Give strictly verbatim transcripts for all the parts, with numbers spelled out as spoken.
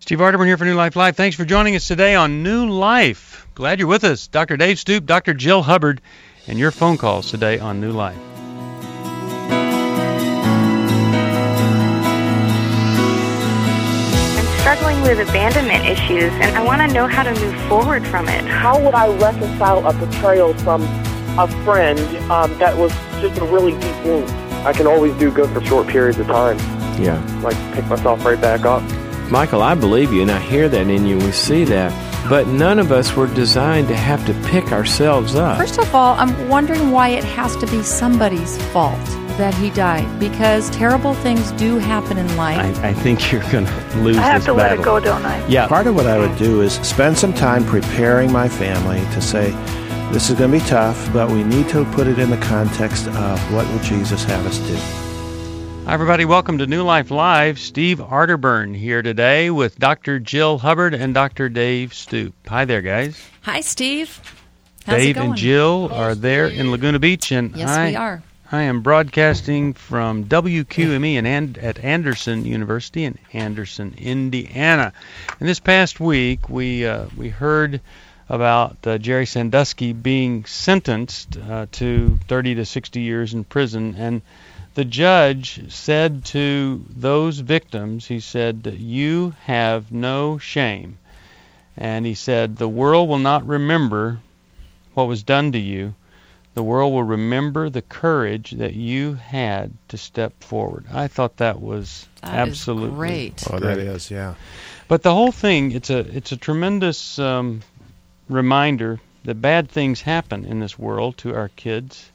Steve Arterburn here for New Life Live. Thanks for joining us today on New Life. Glad you're with us. Doctor Dave Stoop, Doctor Jill Hubbard, and your phone calls today on New Life. I'm struggling with abandonment issues, and I want to know how to move forward from it. How would I reconcile a betrayal from a friend um, that was just a really deep wound? I can always do good for short periods of time. Yeah. Like pick myself right back up. Michael, I believe you, and I hear that in you. We see that. But none of us were designed to have to pick ourselves up. First of all, I'm wondering why it has to be somebody's fault that he died, because terrible things do happen in life. I, I think you're going to lose this battle. I have to let it go, don't I? Yeah. Part of what I would do is spend some time preparing my family to say, this is going to be tough, but we need to put it in the context of what would Jesus have us do. Hi, everybody. Welcome to New Life Live. Steve Arterburn here today with Doctor Jill Hubbard and Doctor Dave Stoop. Hi there, guys. Hi, Steve. How's Dave it going? and Jill are there in Laguna Beach, and Yes, I, we are. I am broadcasting from W Q M E in and, at Anderson University in Anderson, Indiana. And this past week, we uh, we heard about uh, Jerry Sandusky being sentenced uh, to thirty to sixty years in prison, and the judge said to those victims, he said, you have no shame. And he said, the world will not remember what was done to you. The world will remember the courage that you had to step forward. I thought that was that absolutely is great. Oh, that is, yeah. But the whole thing, it's a it's a tremendous um, reminder that bad things happen in this world to our kids.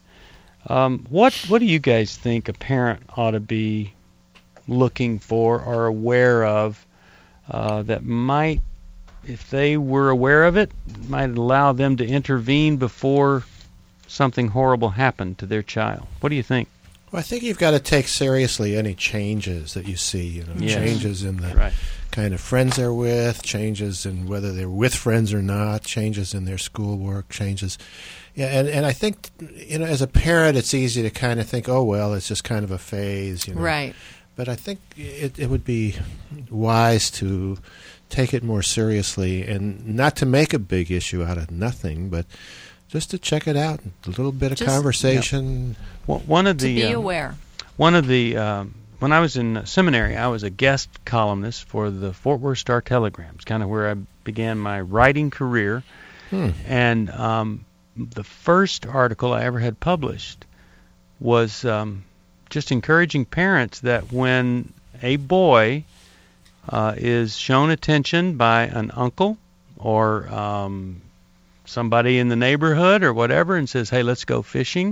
Um, what what do you guys think a parent ought to be looking for or aware of uh, that might, if they were aware of it, might allow them to intervene before something horrible happened to their child? What do you think? Well, I think you've got to take seriously any changes that you see, you know, Yes. changes in the Right. kind of friends they're with, changes in whether they're with friends or not, changes in their schoolwork, changes. Yeah, and, and I think, you know, as a parent, it's easy to kind of think, oh, well, it's just kind of a phase, you know. Right. But I think it, it would be wise to take it more seriously and not to make a big issue out of nothing, but just to check it out, a little bit of Just- conversation. Well, one of To the be um, aware. One of the um, when I was in seminary, I was a guest columnist for the Fort Worth Star Telegram. It's kind of where I began my writing career. Hmm. And um, the first article I ever had published was um, just encouraging parents that when a boy uh, is shown attention by an uncle or um, somebody in the neighborhood or whatever and says, hey, let's go fishing,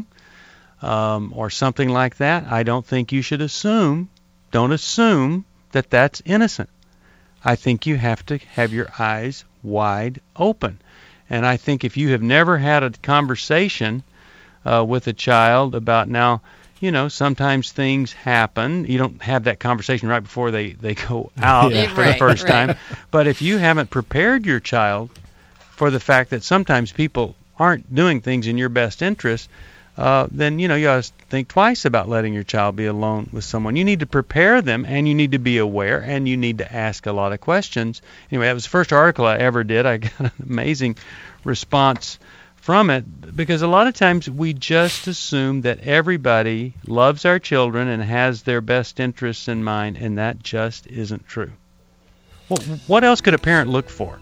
um, or something like that, I don't think you should assume, don't assume that that's innocent. I think you have to have your eyes wide open. And I think if you have never had a conversation uh, with a child about now, you know, sometimes things happen. You don't have that conversation right before they, they go out Yeah. for Right, the first right. time. But if you haven't prepared your child for the fact that sometimes people aren't doing things in your best interest, uh, then, you know, you ought to think twice about letting your child be alone with someone. You need to prepare them, and you need to be aware, and you need to ask a lot of questions. Anyway, that was the first article I ever did. I got an amazing response from it, because a lot of times we just assume that everybody loves our children and has their best interests in mind, and that just isn't true. Well, what else could a parent look for?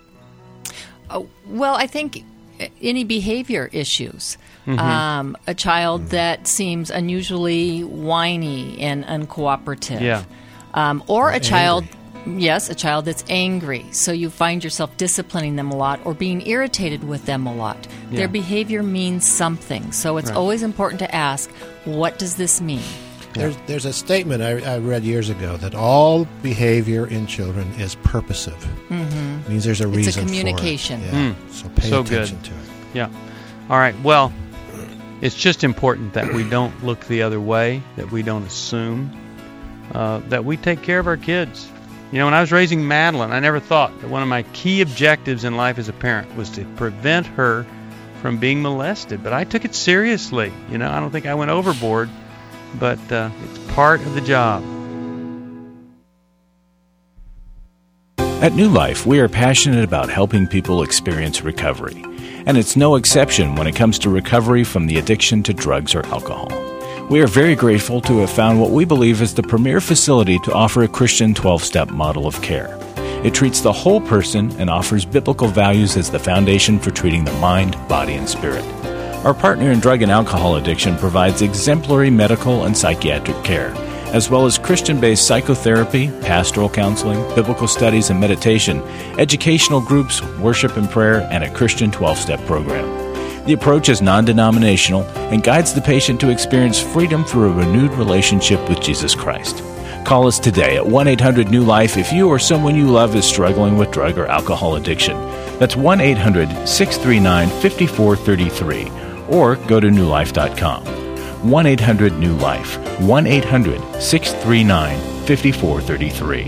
Oh, well, I think any behavior issues. Mm-hmm. Um, a child that seems unusually whiny and uncooperative. Yeah. Um, or a angry. child, yes, a child that's angry. So you find yourself disciplining them a lot or being irritated with them a lot. Yeah. Their behavior means something. So it's Right. always important to ask, what does this mean? There's, there's a statement I, I read years ago that all behavior in children is purposive. Mm-hmm. It means there's a It's a reason communication. for it. Yeah. Mm. So pay So attention good. to it. Yeah. All right. Well, it's just important that we don't look the other way, that we don't assume, uh, that we take care of our kids. You know, when I was raising Madeline, I never thought that one of my key objectives in life as a parent was to prevent her from being molested. But I took it seriously. You know, I don't think I went overboard, but uh, it's part of the job. At New Life, we are passionate about helping people experience recovery, and it's no exception when it comes to recovery from the addiction to drugs or alcohol. We are very grateful to have found what we believe is the premier facility to offer a Christian twelve-step model of care. It treats the whole person and offers biblical values as the foundation for treating the mind, body, and spirit. Our partner in drug and alcohol addiction provides exemplary medical and psychiatric care, as well as Christian-based psychotherapy, pastoral counseling, biblical studies and meditation, educational groups, worship and prayer, and a Christian twelve-step program. The approach is non-denominational and guides the patient to experience freedom through a renewed relationship with Jesus Christ. Call us today at one eight hundred new life if you or someone you love is struggling with drug or alcohol addiction. That's one eight hundred six three nine five four three three, or go to new life dot com. one eight hundred new life, one eight hundred six three nine five four three three.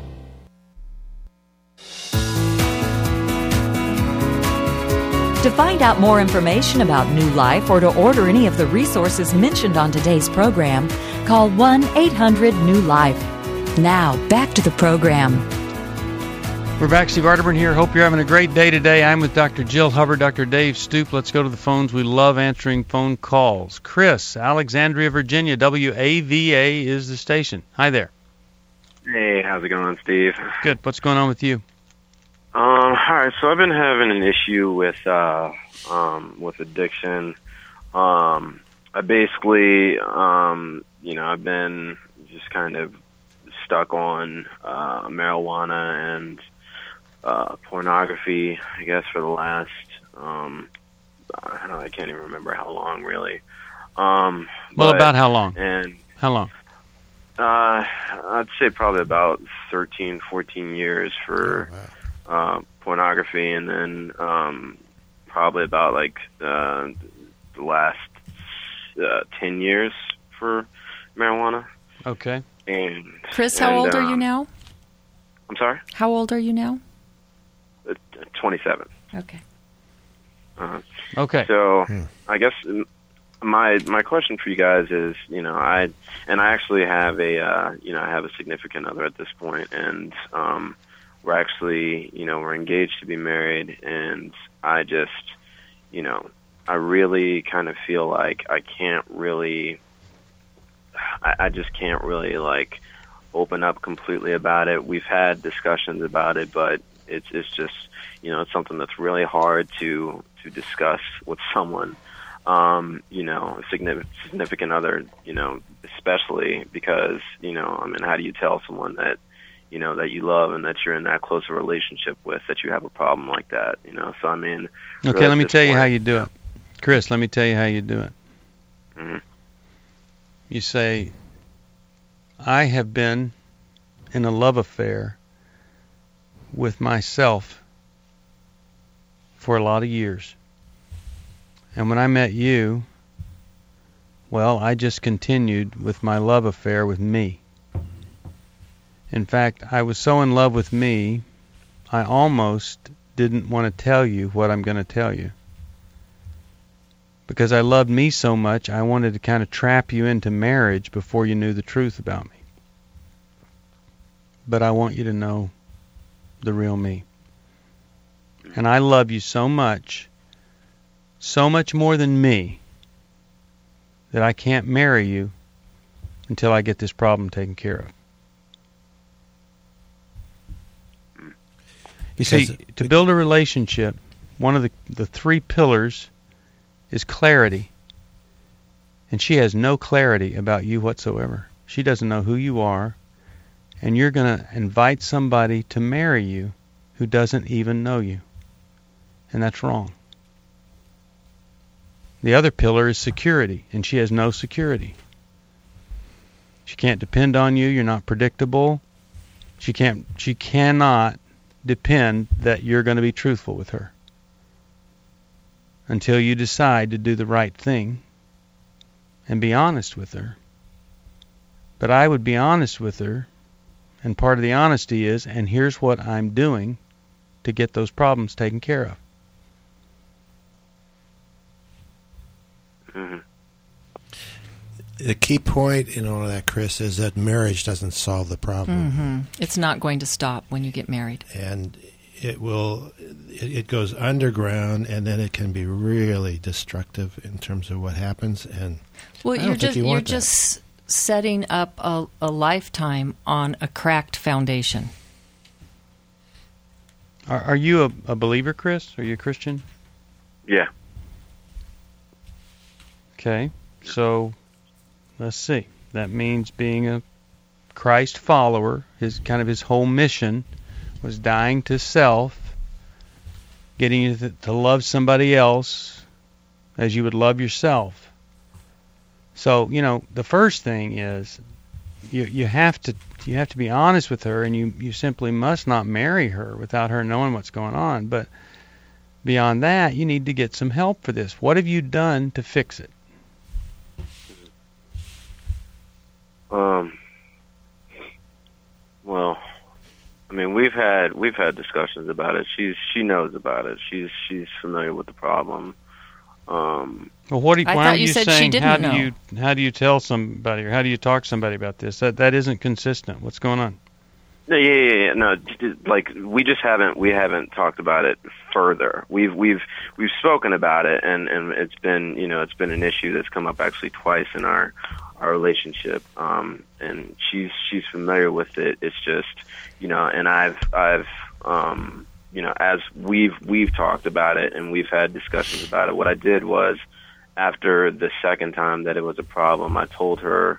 To find out more information about New Life or to order any of the resources mentioned on today's program, call one eight hundred new life. Now, back to the program. We're back. Steve Arterburn here. Hope you're having a great day today. I'm with Doctor Jill Hubbard, Doctor Dave Stoop. Let's go to the phones. We love answering phone calls. Chris, Alexandria, Virginia, W A V A is the station. Hi there. Hey, how's it going, Steve? Good. What's going on with you? Um, all right, so I've been having an issue with uh, um, with addiction. Um, I basically, um, you know, I've been just kind of stuck on uh, marijuana and uh, pornography, I guess, for the last, um, I don't know, I can't even remember how long, really. Um, well, but, about how long? And how long? Uh, I'd say probably about thirteen, fourteen years for... Oh, wow. Uh, pornography, and then um, probably about like uh, the last uh, ten years for marijuana. Okay. And Chris, how and, old um, are you now? I'm sorry? How old are you now? Uh, twenty-seven. Okay. Uh, okay. So hmm. I guess my my question for you guys is, you know, I and I actually have a uh, you know I have a significant other at this point, and um, we're actually, you know, we're engaged to be married, and I just, you know, I really kind of feel like I can't really, I, I just can't really, like, open up completely about it. We've had discussions about it, but it's it's just, you know, it's something that's really hard to, to discuss with someone, um, you know, a significant, significant other, you know, especially because, you know, I mean, how do you tell someone that, you know, that you love and that you're in that close a relationship with, that you have a problem like that, you know? So, I mean... Okay, really let me tell point, you how you do it. Chris, let me tell you how you do it. Mm-hmm. You say, I have been in a love affair with myself for a lot of years. And when I met you, well, I just continued with my love affair with me. In fact, I was so in love with me, I almost didn't want to tell you what I'm going to tell you. Because I loved me so much, I wanted to kind of trap you into marriage before you knew the truth about me. But I want you to know the real me. And I love you so much, so much more than me, that I can't marry you until I get this problem taken care of. You see, to build a relationship, one of the, the three pillars is clarity. And she has no clarity about you whatsoever. She doesn't know who you are. And you're going to invite somebody to marry you who doesn't even know you. And that's wrong. The other pillar is security. And she has no security. She can't depend on you. You're not predictable. She can't. She cannot depend that you're going to be truthful with her until you decide to do the right thing and be honest with her. But I would be honest with her, and part of the honesty is, and here's what I'm doing to get those problems taken care of. Mm-hmm. the key point in all of that, Chris, is that marriage doesn't solve the problem. Mm-hmm. It's not going to stop when you get married. And it will, it, it goes underground, and then it can be really destructive in terms of what happens. And well, I don't you're think just you you're want that. just setting up a, a lifetime on a cracked foundation. Are, are you a, a believer, Chris? Are you a Christian? Yeah. Okay, so let's see. That means being a Christ follower. His kind of his whole mission was dying to self, getting you to, to love somebody else as you would love yourself. So, you know, the first thing is you you have to you have to be honest with her, and you, you simply must not marry her without her knowing what's going on. But beyond that, you need to get some help for this. What have you done to fix it? Um. Well, I mean, we've had we've had discussions about it. She's she knows about it. She's she's familiar with the problem. Um, well, what do you, I why thought are you you said saying? she didn't how do know. you how do you tell somebody, or how do you talk to somebody about this? That that isn't consistent. What's going on? No, yeah, yeah, yeah. No, like we just haven't we haven't talked about it further. We've we've we've spoken about it, and and it's been you know it's been an issue that's come up actually twice in our our relationship. Um, and she's she's familiar with it. It's just you know, and I've I've um, you know as we've we've talked about it and we've had discussions about it. What I did was after the second time that it was a problem, I told her.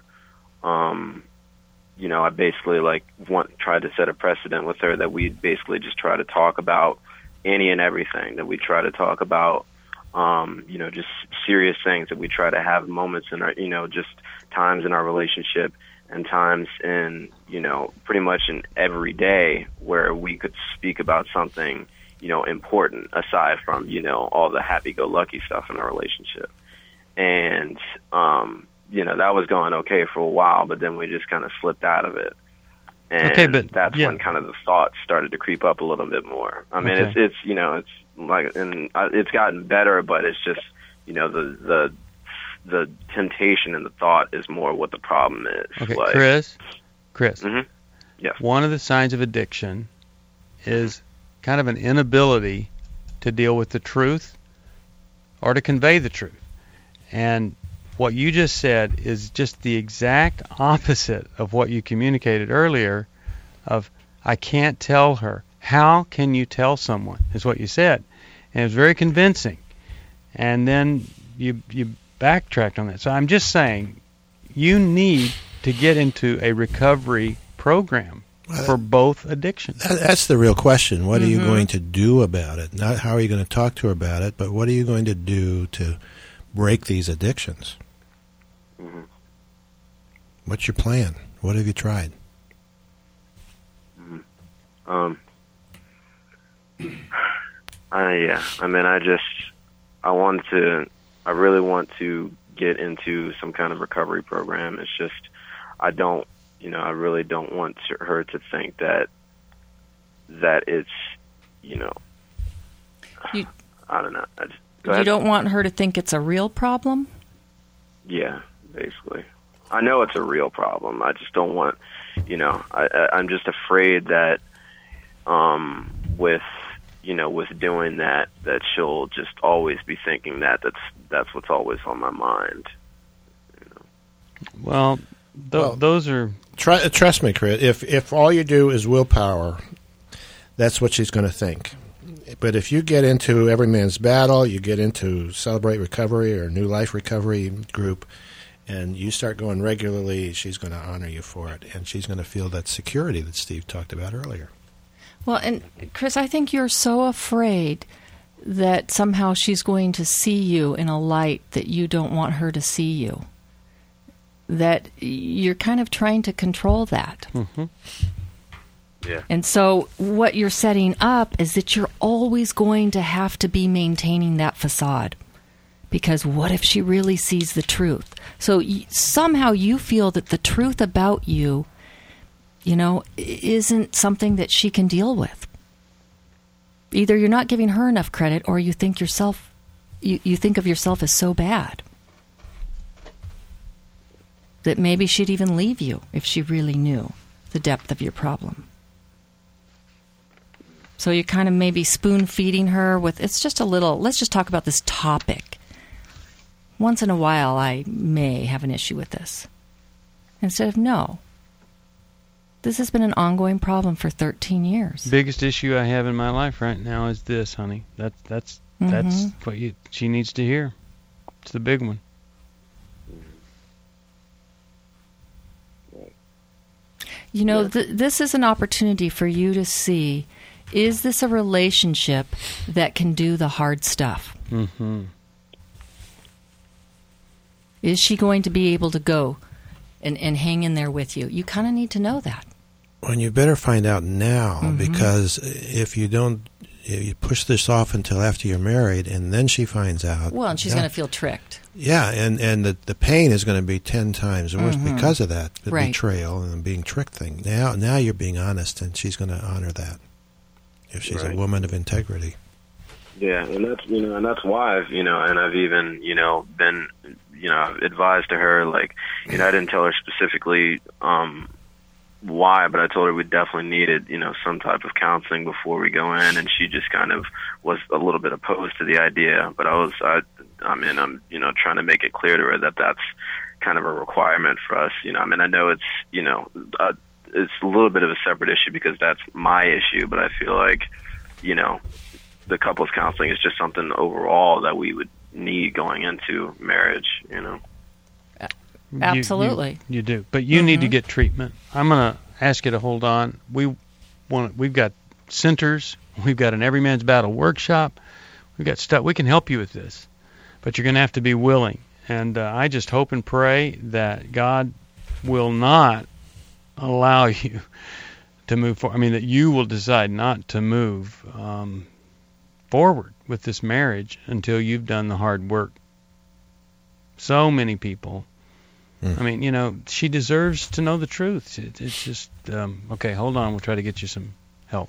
Um, You know, I basically like want tried to set a precedent with her that we basically just try to talk about any and everything. That we try to talk about, um, you know, just serious things. That we try to have moments in our, you know, just times in our relationship and times in, you know, pretty much in every day where we could speak about something, you know, important aside from, you know, all the happy-go-lucky stuff in our relationship. And um, you know, that was going okay for a while, but then we just kind of slipped out of it. And okay, but, that's yeah. when kind of the thoughts started to creep up a little bit more. I mean, Okay. it's, it's, you know, it's like, and uh, it's gotten better, but it's just, you know, the, the, the temptation and the thought is more what the problem is. Okay, like, Chris, Chris, Mhm. Yes. one of the signs of addiction is kind of an inability to deal with the truth or to convey the truth. And what you just said is just the exact opposite of what you communicated earlier of, I can't tell her. How can you tell someone, is what you said. And it was very convincing. And then you you backtracked on that. So I'm just saying, you need to get into a recovery program Well, for both addictions. That- That's the real question. What are you Mhm. going to do about it? Not how are you going to talk to her about it, but what are you going to do to break these addictions? Mhm. What's your plan? What have you tried? Um, I, yeah, I mean, I just, I want to, I really want to get into some kind of recovery program. It's just, I don't, you know, I really don't want to, her to think that, that it's, you know, You- I don't know. I just, go You ahead. don't want her to think it's a real problem? Yeah, basically. I know it's a real problem. I just don't want, you know, I, I, I'm just afraid that, um, with, you know, with doing that, that she'll just always be thinking that. That's that's what's always on my mind. You know? Well, th- Well, those are... Try, trust me, Chris. If if all you do is willpower, that's what she's going to think. But if you get into Every Man's Battle, you get into Celebrate Recovery or New Life Recovery group, and you start going regularly, she's going to honor you for it, and she's going to feel that security that Steve talked about earlier. Well, and Chris, I think you're so afraid that somehow she's going to see you in a light that you don't want her to see you. That you're kind of trying to control that. Mm-hmm. Yeah. And so what you're setting up is that you're always going to have to be maintaining that facade. Because what if she really sees the truth? So y- somehow you feel that the truth about you, you know, i- isn't something that she can deal with. Either you're not giving her enough credit, or you think yourself, you, you think of yourself as so bad. that maybe she'd even leave you if she really knew the depth of your problem. So you're kind of maybe spoon-feeding her with, it's just a little, let's just talk about this topic. Once in a while, I may have an issue with this. Instead of, no. This has been an ongoing problem for thirteen years. Biggest issue I have in my life right now is this, honey. That, that's Mm-hmm. that's what you, she needs to hear. It's the big one. You know, th- this is an opportunity for you to see, is this a relationship that can do the hard stuff? Mm-hmm. Is she going to be able to go and, and hang in there with you? You kind of need to know that. Well, you better find out now, Mm-hmm. because if you don't, if you push this off until after you're married, and then she finds out. Well, and she's yeah, going to feel tricked. Yeah, and, and the, the pain is going to be ten times worse Mhm. because of that, the Right. betrayal and the being tricked thing. Now, now you're being honest, and she's going to honor that if she's Right. a woman of integrity. Yeah, and that's you know, and that's why I've you know, and I've even you know been you know advised to her, like, you know, I didn't tell her specifically um, why, but I told her we definitely needed you know some type of counseling before we go in, and she just kind of was a little bit opposed to the idea. But I was I I mean I'm you know trying to make it clear to her that that's kind of a requirement for us. You know, I mean I know it's you know uh, it's a little bit of a separate issue because that's my issue, but I feel like you know. the couples counseling is just something overall that we would need going into marriage, you know. You- Absolutely. You, you do. But you Mm-hmm. need to get treatment. I'm going to ask you to hold on. We want we've got centers, we've got an Everyman's Battle workshop. We've got stuff. We can help you with this. But you're going to have to be willing. And uh, I just hope and pray that God will not allow you to move forward. I mean, that you will decide not to move um, forward with this marriage until you've done the hard work. So many people. Mm. I mean, you know, she deserves to know the truth. It, it's just, um, okay, hold on. We'll try to get you some help.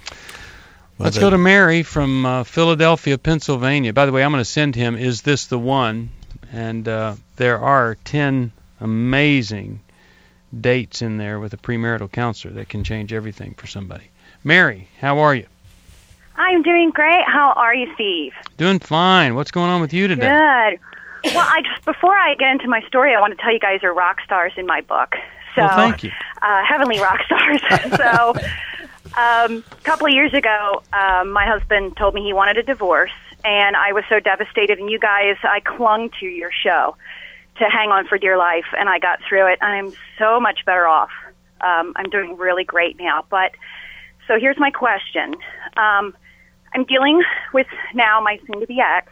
Well, Let's the- go to Mary from uh, Philadelphia, Pennsylvania. By the way, I'm going to send him Is This the One? And uh, there are ten amazing dates in there with a premarital counselor that can change everything for somebody. Mary, how are you? I'm doing great. How are you, Steve? Doing fine. What's going on with you today? Good. Well, I just before I get into my story, I want to tell you guys are rock stars in my book. So, Well, thank you. Uh, heavenly rock stars. so, um, a couple of years ago, um, my husband told me he wanted a divorce, and I was so devastated. And you guys, I clung to your show to hang on for dear life, and I got through it. I'm so much better off. Um, I'm doing really great now. But so here's my question. Um, I'm dealing with now my soon-to-be ex,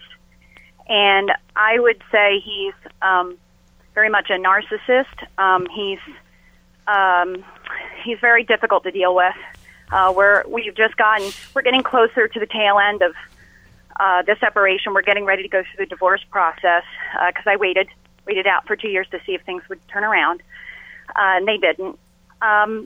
and I would say he's um, very much a narcissist. Um, he's um, he's very difficult to deal with. Uh, we're we've just gotten we're getting closer to the tail end of uh, the separation. We're getting ready to go through the divorce process because I waited waited out for two years to see if things would turn around, uh, and they didn't. Um,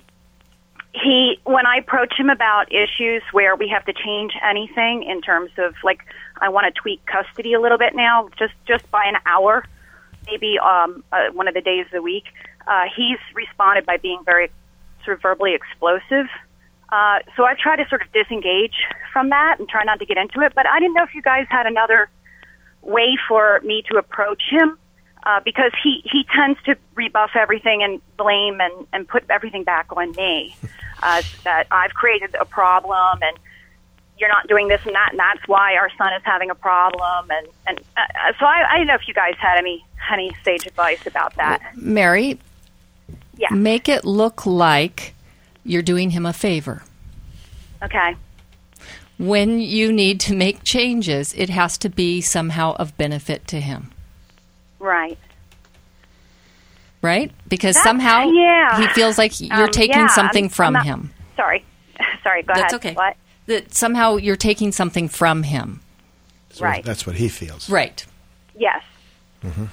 He, when I approach him about issues where we have to change anything in terms of, like, I want to tweak custody a little bit now, just just by an hour, maybe um, uh, one of the days of the week, uh, he's responded by being very sort of verbally explosive. Uh, so I try to sort of disengage from that and try not to get into it. But I didn't know if you guys had another way for me to approach him. Uh, because he, he tends to rebuff everything and blame and, and put everything back on me. Uh, that I've created a problem and you're not doing this and that, and that's why our son is having a problem. And, and uh, so I, I don't know if you guys had any, any sage advice about that. Mary, Yeah. make it look like you're doing him a favor. Okay. When you need to make changes, it has to be somehow of benefit to him. Right. Right? Because That's- somehow yeah. he feels like you're Um, taking yeah, something I'm- from I'm not- him. Sorry. Sorry, go That's ahead. okay. What? That somehow you're taking something from him. That's what- Right. That's what he feels. Right. Yes. Mm-hmm.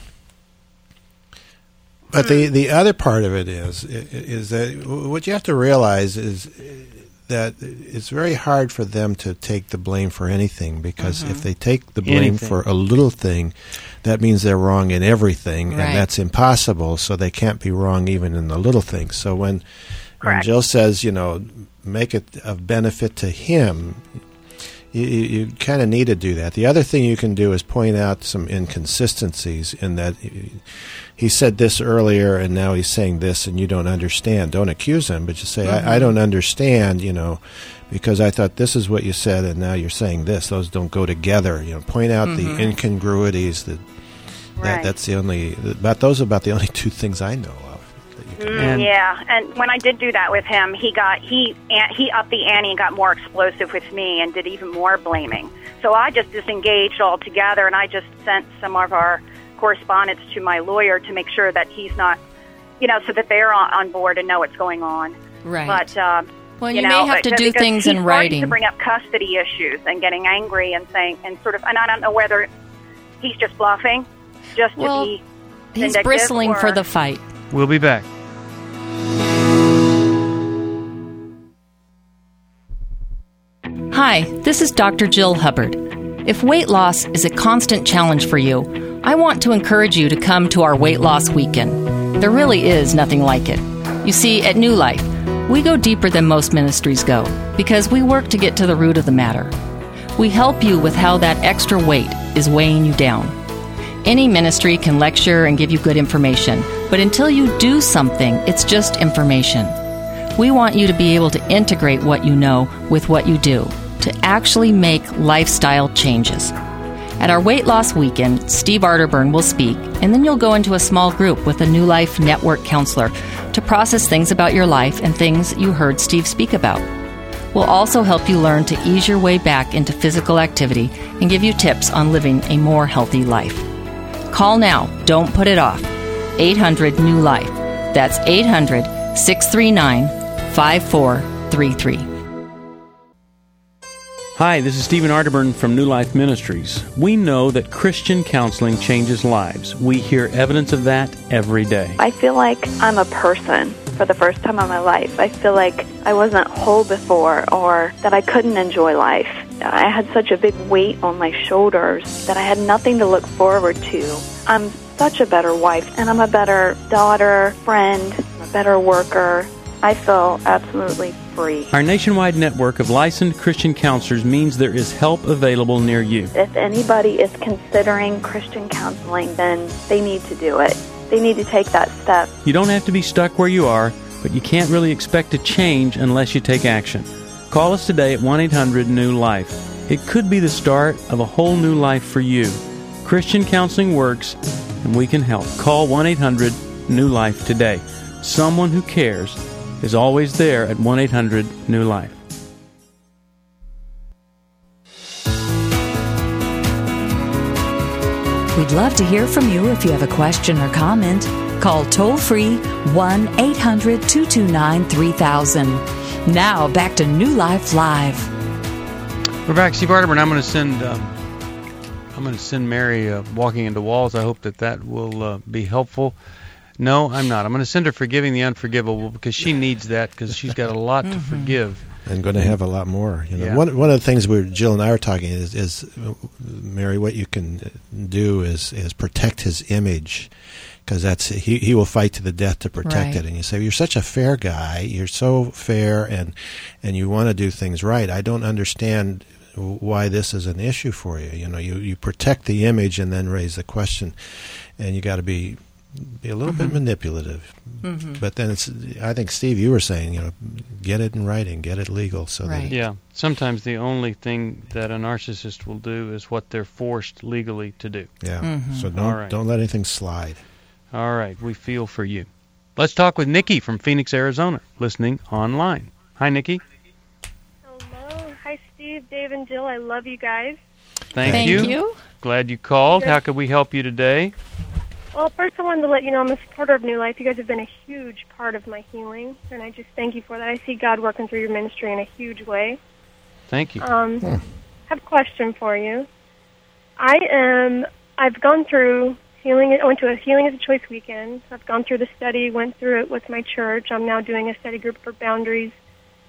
But the, the other part of it is is that what you have to realize is that it's very hard for them to take the blame for anything, because Mm-hmm. if they take the blame Anything. for a little thing, that means they're wrong in everything, Right. and that's impossible, so they can't be wrong even in the little things. So when, when Correct. Jill says, you know, make it of benefit to him, you, you, you kind of need to do that. The other thing you can do is point out some inconsistencies in that he said this earlier and now he's saying this and you don't understand. Don't accuse him, but just say, Mm-hmm. I, I don't understand, you know, because I thought this is what you said and now you're saying this. Those don't go together. You know, point out Mm-hmm. the incongruities. That, Right. that That's the only, about those are about the only two things I know of. That you can Mm, And- yeah, and when I did do that with him, he got he an- he upped the ante and got more explosive with me and did even more blaming. So I just disengaged altogether, and I just sent some of our correspondence to my lawyer to make sure that he's not, you know, so that they're on, on board and know what's going on. Right. But um, well, you, you, know, may have to but- do because things he's in starting writing. to bring up custody issues and getting angry and saying and sort of, and I don't know whether he's just bluffing, just Well, to be He's vindictive, bristling or- for the fight. We'll be back. Hi, this is Doctor Jill Hubbard. If weight loss is a constant challenge for you, I want to encourage you to come to our weight loss weekend. There really is nothing like it. You see, at New Life, we go deeper than most ministries go because we work to get to the root of the matter. We help you with how that extra weight is weighing you down. Any ministry can lecture and give you good information, but until you do something, it's just information. We want you to be able to integrate what you know with what you do, to actually make lifestyle changes. At our weight loss weekend, Steve Arterburn will speak, and then you'll go into a small group with a New Life Network counselor to process things about your life and things you heard Steve speak about. We'll also help you learn to ease your way back into physical activity and give you tips on living a more healthy life. Call now. Don't put it off. eight hundred new life. That's eight hundred, six three nine, five four three three. Hi, this is Stephen Arterburn from New Life Ministries. We know that Christian counseling changes lives. We hear evidence of that every day. I feel like I'm a person for the first time in my life. I feel like I wasn't whole before, or that I couldn't enjoy life. I had such a big weight on my shoulders that I had nothing to look forward to. I'm such a better wife, and I'm a better daughter, friend, a better worker. I feel absolutely free. Our nationwide network of licensed Christian counselors means there is help available near you. If anybody is considering Christian counseling, then they need to do it. They need to take that step. You don't have to be stuck where you are, but you can't really expect to change unless you take action. Call us today at one eight hundred new life. It could be the start of a whole new life for you. Christian counseling works, and we can help. Call one eight hundred new life today. Someone who cares is always there at one eight hundred new life. We'd love to hear from you if you have a question or comment. Call toll-free one eight hundred two two nine three thousand. Now, back to New Life Live. We're back, Steve Arterburn. I'm going to send um, I'm going to send Mary uh, walking into walls. I hope that that will uh, be helpful. No, I'm not. I'm going to send her Forgiving the Unforgivable because she needs that because she's got a lot to forgive. And going to have a lot more. You know, Yeah. one one of the things we Jill and I are talking is, is uh, Mary, what you can do is is protect his image, because that's he he will fight to the death to protect Right. it. And you say, you're such a fair guy, you're so fair, and and you want to do things right. I don't understand why this is an issue for you. You know, you you protect the image and then raise the question, and you got to be. Be a little Mm-hmm. bit manipulative, Mhm. but then it's. I think Steve, you were saying, you know, get it in writing, get it legal, so Right. that Yeah, sometimes the only thing that a narcissist will do is what they're forced legally to do. yeah. Mhm. So don't All right. don't let anything slide. All right, we feel for you. Let's talk with Nikki from Phoenix, Arizona, listening online. Hi, Nikki. Hello. Hi, Steve, Dave, and Jill. I love you guys. Thank, Thank you. you. Glad you called. How could we help you today? Well, first I wanted to let you know I'm a supporter of New Life. You guys have been a huge part of my healing, and I just thank you for that. I see God working through your ministry in a huge way. Thank you. Um, I have a question for you. I am, I've gone through healing, I went to a Healing as a Choice weekend. I've gone through the study, went through it with my church. I'm now doing a study group for boundaries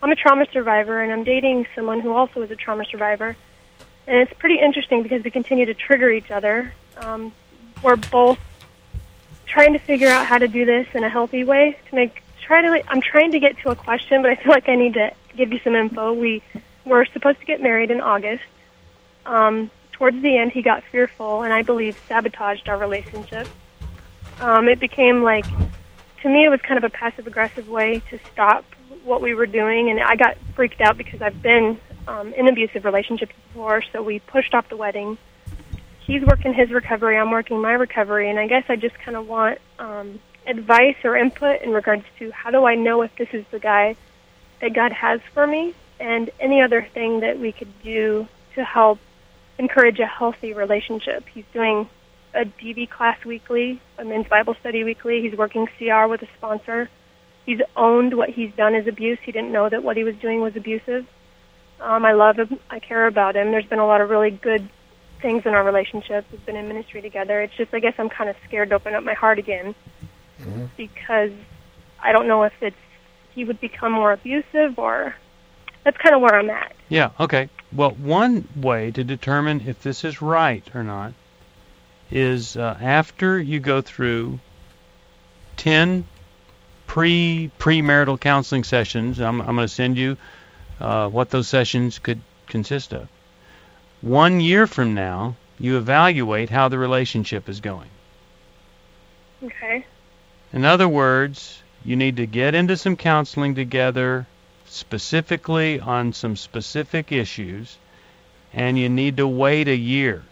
I'm a trauma survivor, and I'm dating someone who also is a trauma survivor. And it's pretty interesting because we continue to trigger each other. Um, we're both trying to figure out how to do this in a healthy way. To make try to. I'm trying to get to a question, but I feel like I need to give you some info. We were supposed to get married in August. Um, towards the end, he got fearful, and I believe sabotaged our relationship. Um, it became like, to me, it was kind of a passive-aggressive way to stop what we were doing, and I got freaked out because I've been um, in abusive relationships before, so we pushed off the wedding. He's working his recovery, I'm working my recovery, and I guess I just kind of want um, advice or input in regards to how do I know if this is the guy that God has for me, and any other thing that we could do to help encourage a healthy relationship. He's doing a D V class weekly, a men's Bible study weekly. He's working C R with a sponsor. He's owned what he's done as abuse. He didn't know that what he was doing was abusive. Um, I love him. I care about him. There's been a lot of really good things in our relationship. We've been in ministry together. It's just, I guess I'm kind of scared to open up my heart again mm-hmm. because I don't know if it's he would become more abusive, or that's kind of where I'm at. Yeah, okay. Well, one way to determine if this is right or not is uh, after you go through ten pre premarital counseling sessions. I'm, I'm going to send you uh, what those sessions could consist of. One year from now, you evaluate how the relationship is going. Okay. In other words, you need to get into some counseling together, specifically on some specific issues, and you need to wait a year.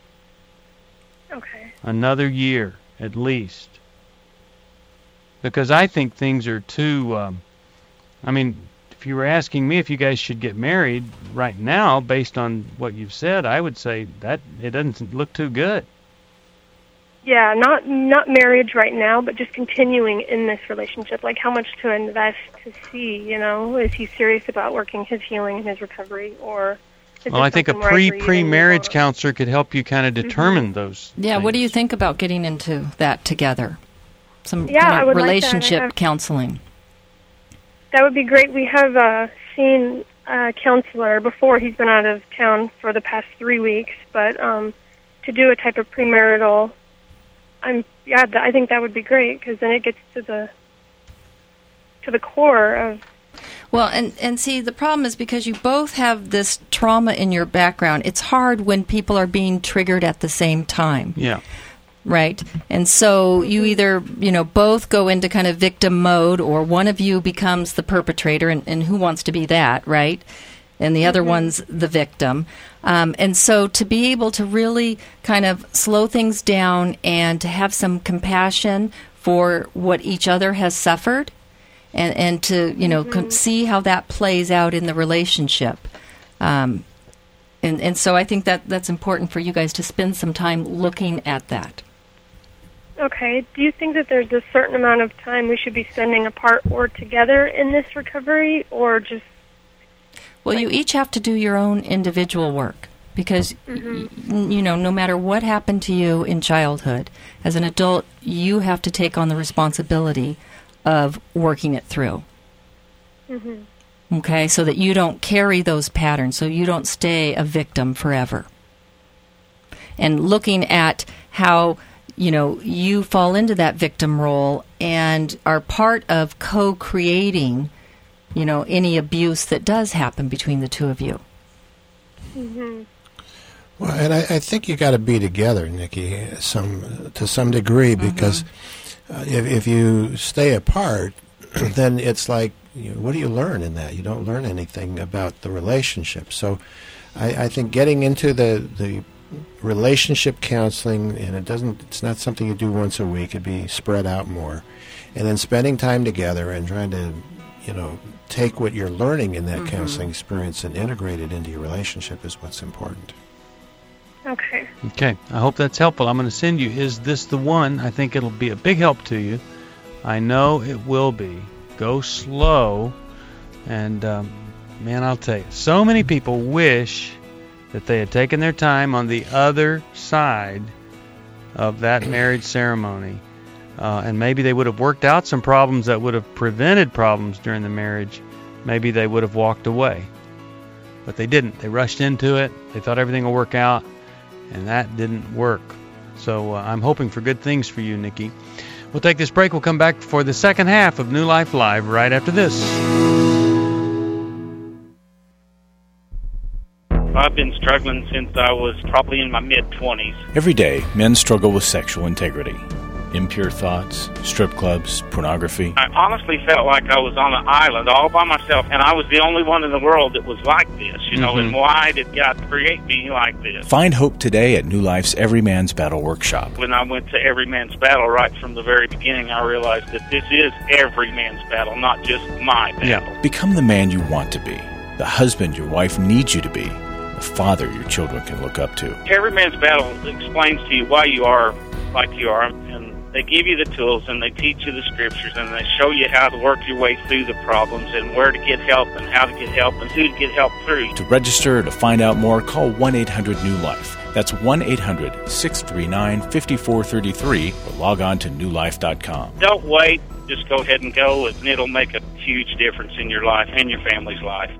Okay. Another year, at least. Because I think things are too, um, I mean, if you were asking me if you guys should get married right now, based on what you've said, I would say that it doesn't look too good. Yeah, not not marriage right now, but just continuing in this relationship. Like how much to invest to see, you know, is he serious about working his healing and his recovery, or is well, I think a pre pre marriage counselor could help you kind of determine mm-hmm. those. Yeah, things. What do you think about getting into that together? Some yeah, kind of I would relationship like that. Have, counseling. That would be great. We have uh, seen a counselor before. He's been out of town for the past three weeks, but um, to do a type of premarital. I'm yeah. I think that would be great because then it gets to the to the core of. Well, and and see, the problem is because you both have this trauma in your background. It's hard when people are being triggered at the same time. Yeah. Right, and so you either you know both go into kind of victim mode, or one of you becomes the perpetrator, and, and who wants to be that, right? And the other mm-hmm. one's the victim. Um, and so to be able to really kind of slow things down and to have some compassion for what each other has suffered and, and to, you know, mm-hmm. com- see how that plays out in the relationship. Um, and, and so I think that that's important for you guys to spend some time looking at that. Okay. Do you think that there's a certain amount of time we should be spending apart or together in this recovery, or just... Well, you each have to do your own individual work because, mm-hmm. y- you know, no matter what happened to you in childhood, as an adult, you have to take on the responsibility of working it through. Mm-hmm. Okay, so that you don't carry those patterns, so you don't stay a victim forever. And looking at how, you know, you fall into that victim role and are part of co-creating you know, any abuse that does happen between the two of you. Mm-hmm. Well, and I, I think you got to be together, Nikki, some to some degree, because mm-hmm. uh, if if you stay apart, then it's like, you know, what do you learn in that? You don't learn anything about the relationship. So, I, I think getting into the the relationship counseling, and it doesn't, it's not something you do once a week. It'd be spread out more, and then spending time together and trying to, you know, take what you're learning in that mm-hmm. counseling experience and integrate it into your relationship is what's important. Okay. Okay. I hope that's helpful. I'm going to send you Is This the One? I think it'll be a big help to you. I know it will be. Go slow. And, um, man, I'll tell you, so many people wish that they had taken their time on the other side of that marriage ceremony. Uh, and maybe they would have worked out some problems that would have prevented problems during the marriage maybe they would have walked away. But they didn't. They rushed into it. They thought everything would work out, and that didn't work. So uh, I'm hoping for good things for you, Nikki. We'll take this break. We'll come back for the second half of New Life Live right after this. I've been struggling since I was probably in my mid-twenties. Every day, men struggle with sexual integrity. Impure thoughts, strip clubs, pornography. I honestly felt like I was on an island all by myself, and I was the only one in the world that was like this, you know, Mm-hmm. and why did God create me like this? Find hope today at New Life's Every Man's Battle Workshop. When I went to Every Man's Battle right from the very beginning, I realized that this is every man's battle, not just my battle. Yeah. Become the man you want to be, the husband your wife needs you to be, the father your children can look up to. Every Man's Battle explains to you why you are like you are, and they give you the tools, and they teach you the scriptures, and they show you how to work your way through the problems, and where to get help, and how to get help, and who to get help through. To register or to find out more, call one eight hundred new life. That's one eight hundred six three nine five four three three, or log on to new life dot com. Don't wait. Just go ahead and go, and it'll make a huge difference in your life and your family's life.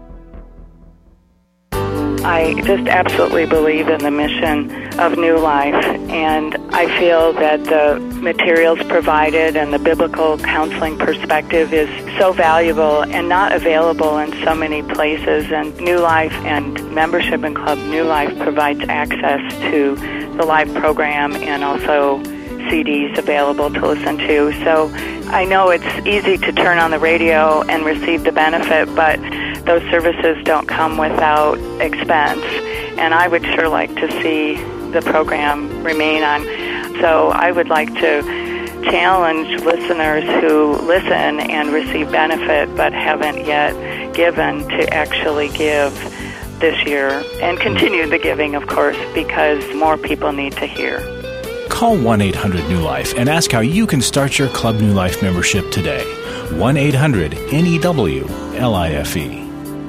I just absolutely believe in the mission of New Life, and I feel that the materials provided and the biblical counseling perspective is so valuable and not available in so many places. And New Life and membership in Club New Life provides access to the live program and also C Ds available to listen to. So I know it's easy to turn on the radio and receive the benefit, but those services don't come without expense, and I would sure like to see the program remain on. So I would like to challenge listeners who listen and receive benefit but haven't yet given to actually give this year, and continue the giving, of course, because more people need to hear. Call one eight hundred new life and ask how you can start your Club New Life membership today. one eight hundred N E W L I F E.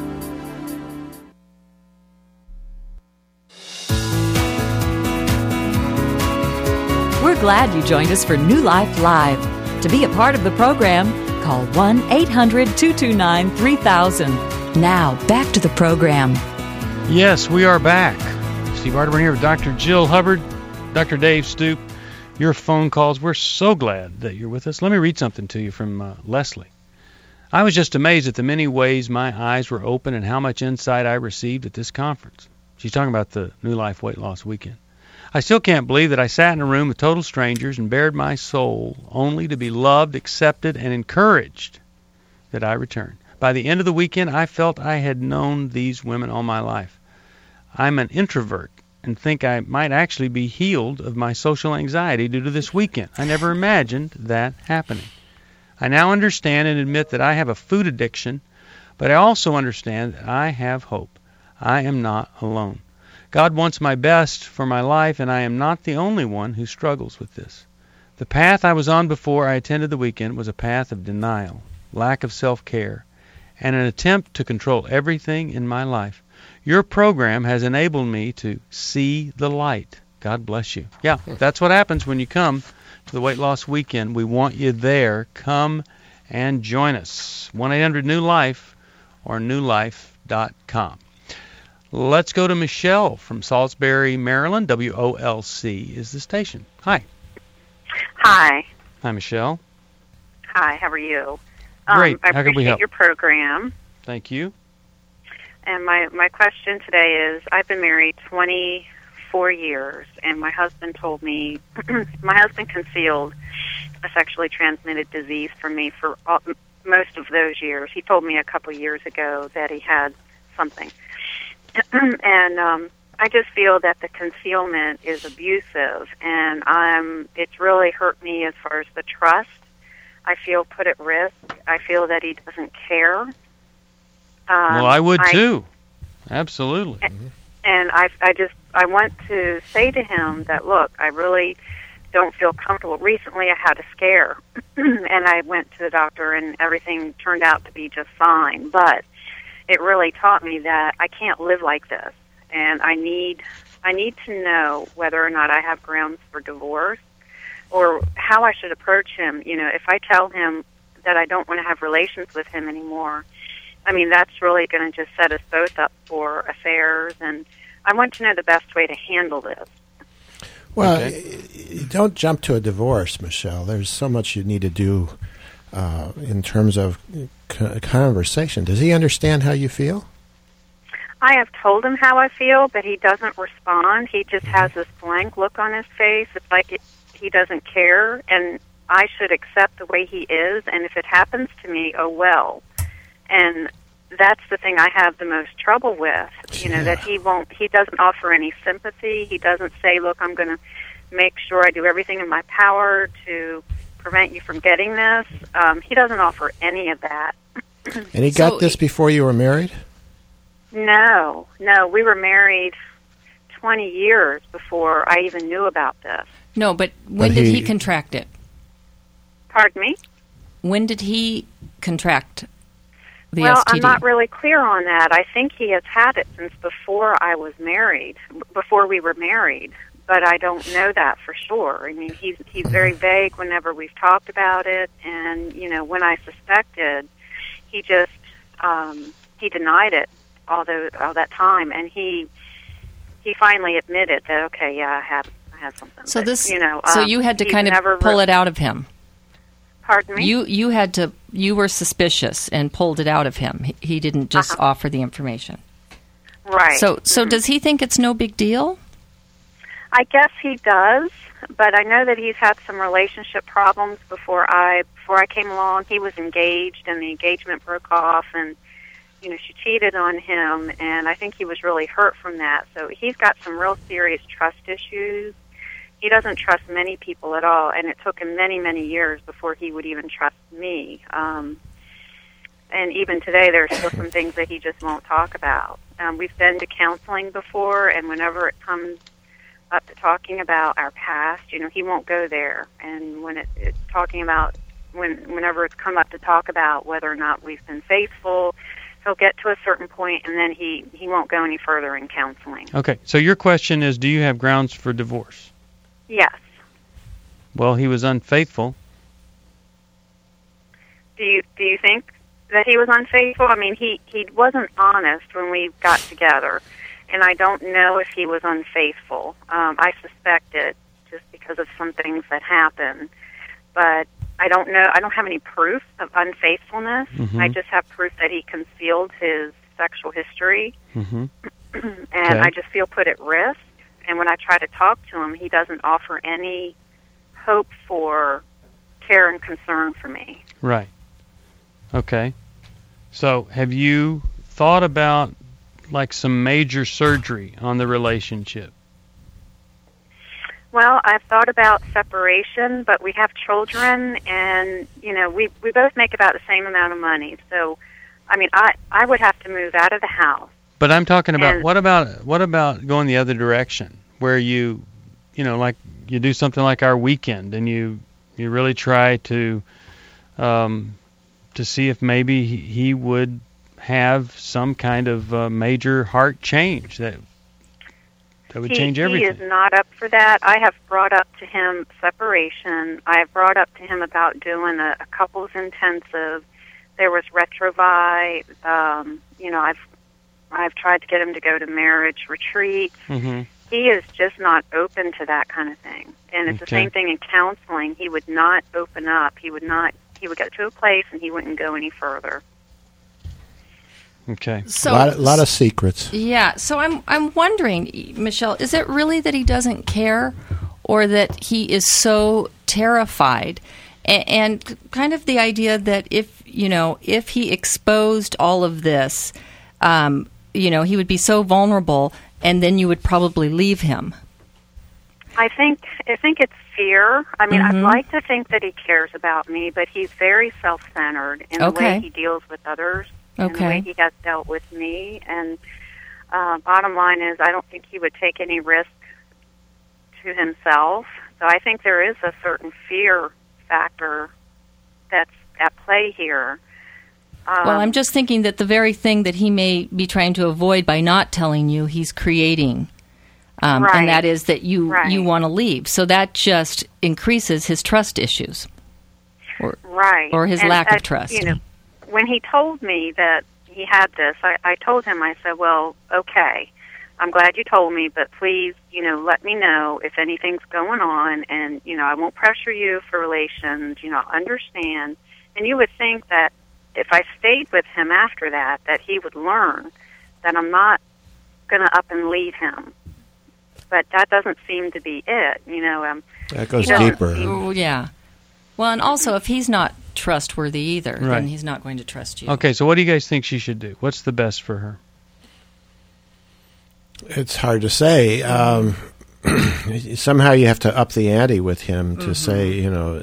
We're glad you joined us for New Life Live. To be a part of the program, call one eight hundred two two nine three thousand. Now, back to the program. Yes, we are back. Steve Arterburn here with Doctor Jill Hubbard, Doctor Dave Stoop. Your phone calls. We're so glad that you're with us. Let me read something to you from uh, Leslie. I was just amazed at the many ways my eyes were open and how much insight I received at this conference. She's talking about the New Life Weight Loss Weekend. I still can't believe that I sat in a room with total strangers and bared my soul only to be loved, accepted, and encouraged that I returned. By the end of the weekend, I felt I had known these women all my life. I'm an introvert and think I might actually be healed of my social anxiety due to this weekend. I never imagined that happening. I now understand and admit that I have a food addiction, but I also understand that I have hope. I am not alone. God wants my best for my life, and I am not the only one who struggles with this. The path I was on before I attended the weekend was a path of denial, lack of self-care, and an attempt to control everything in my life. Your program has enabled me to see the light. God bless you. Yeah, that's what happens when you come to the Weight Loss Weekend. We want you there. Come and join us. one eight hundred new life or new life dot com. Let's go to Michelle from Salisbury, Maryland. W O L C is the station. Hi. Hi. Hi, Michelle. Hi, how are you? Great. Um, I How can we appreciate help? your program. Thank you. And my, my question today is, I've been married twenty-four years, and my husband told me, my husband concealed a sexually transmitted disease from me for all, most of those years. He told me a couple years ago that he had something. and um, I just feel that the concealment is abusive, and um, it's really hurt me as far as the trust. I feel put at risk. I feel that he doesn't care. Um, well, I would I, too. Absolutely. And I, I just, I want to say to him that, look, I really don't feel comfortable. Recently, I had a scare, and I went to the doctor, and everything turned out to be just fine. But it really taught me that I can't live like this, and I need, I need to know whether or not I have grounds for divorce, or how I should approach him. You know, if I tell him that I don't want to have relations with him anymore, I mean, that's really going to just set us both up for affairs, and I want to know the best way to handle this. Well, Okay. don't jump to a divorce, Michelle. There's so much you need to do uh, in terms of c- conversation. Does he understand how you feel? I have told him how I feel, but he doesn't respond. He just has this blank look on his face. It's like it, he doesn't care, and I should accept the way he is, and if it happens to me, oh well. And that's the thing I have the most trouble with, you know, Yeah. that he won't, he doesn't offer any sympathy. He doesn't say, look, I'm going to make sure I do everything in my power to prevent you from getting this. Um, he doesn't offer any of that. And he So- got this before you were married? No, no, we were married twenty years before I even knew about this. No, but when But did he- he contract it? Pardon me? When did he contract the well, S T D? I'm not really clear on that. I think he has had it since before I was married, b- before we were married, but I don't know that for sure. I mean, he's he's very vague whenever we've talked about it, and you know, when I suspected, he just um, he denied it all the all that time, and he he finally admitted that okay, yeah, I have I have something. So But, this, you know, so um, you had to he's kind of never pull re- it out of him. Pardon me? You you had to you were suspicious and pulled it out of him. He, he didn't just Uh-huh. offer the information. Right. So so Mhm. does he think it's no big deal? I guess he does, but I know that he's had some relationship problems before I before I came along. He was engaged, and the engagement broke off, and you know she cheated on him, and I think he was really hurt from that. So he's got some real serious trust issues. He doesn't trust many people at all, and it took him many many years before he would even trust me. Um, and even today, there's still some things that he just won't talk about. Um, we've been to counseling before, and whenever it comes up to talking about our past, you know, he won't go there. And when it, it's talking about, when whenever it's come up to talk about whether or not we've been faithful, he'll get to a certain point, and then he, he won't go any further in counseling. Okay, so your question is, do you have grounds for divorce? Yes. Well, he was unfaithful. Do you do you think that he was unfaithful? I mean, he, he wasn't honest when we got together, and I don't know if he was unfaithful. Um, I suspect it just because of some things that happened, but I don't know. I don't have any proof of unfaithfulness. Mhm. I just have proof that he concealed his sexual history, Mm-hmm. and Okay. I just feel put at risk. And when I try to talk to him, he doesn't offer any hope for care and concern for me. Right. Okay. So have you thought about like some major surgery on the relationship? Well, I've thought about separation, but we have children, and you know, we we both make about the same amount of money. So, I mean, I I would have to move out of the house. But I'm talking about And- what about what about going the other direction, where you, you know, like you do something like our weekend, and you you really try to um, to see if maybe he, he would have some kind of uh, major heart change that that would he, change everything. He is not up for that. I have brought up to him separation. I have brought up to him about doing a, a couples intensive. There was Retrovi. Um, you know, I've I've tried to get him to go to marriage retreats. Mm-hmm. He is just not open to that kind of thing. And it's the Okay. same thing in counseling. He would not open up. He would not. He would get to a place and he wouldn't go any further. Okay. So a lot, lot of secrets. Yeah, so I'm I'm wondering, Michelle, is it really that he doesn't care, or that he is so terrified, and, and kind of the idea that if you know if he exposed all of this, um, you know, he would be so vulnerable, and then you would probably leave him. I think I think it's fear. I mean, Mhm. I'd like to think that he cares about me, but he's very self-centered in the Okay. way he deals with others, and the Okay. way he has dealt with me. And uh, bottom line is, I don't think he would take any risk to himself. So I think there is a certain fear factor that's at play here. Um, Well, I'm just thinking that the very thing that he may be trying to avoid by not telling you, he's creating. Um, Right. And that is that you, Right. you want to leave. So that just increases his trust issues. Or, right or his And, lack uh, of trust. You know, when he told me that he had this, I, I told him, I said, well, okay, I'm glad you told me, but please, you know, let me know if anything's going on, and, you know, I won't pressure you for relations, you know, understand. And you would think that if I stayed with him after that, that he would learn that I'm not going to up and leave him. But that doesn't seem to be it, you know. Um, that goes he deeper. Oh, yeah. Well, and also, if he's not trustworthy either, Right. then he's not going to trust you. Okay, so what do you guys think she should do? What's the best for her? It's hard to say. Um, somehow you have to up the ante with him to Mm-hmm. say, you know,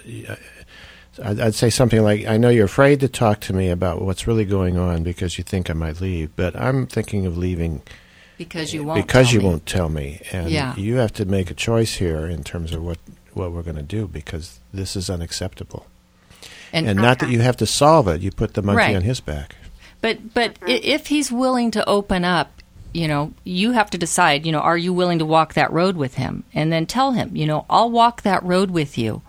I'd, I'd say something like, I know you're afraid to talk to me about what's really going on because you think I might leave, but I'm thinking of leaving Because you won't because tell you me. won't tell me. And Yeah. you have to make a choice here in terms of what, what we're going to do, because this is unacceptable. And, And not that you have to solve it. You put the monkey Right. on his back. But but i if he's willing to open up, you know, you have to decide, you know, are you willing to walk that road with him? And then tell him, you know, I'll walk that road with you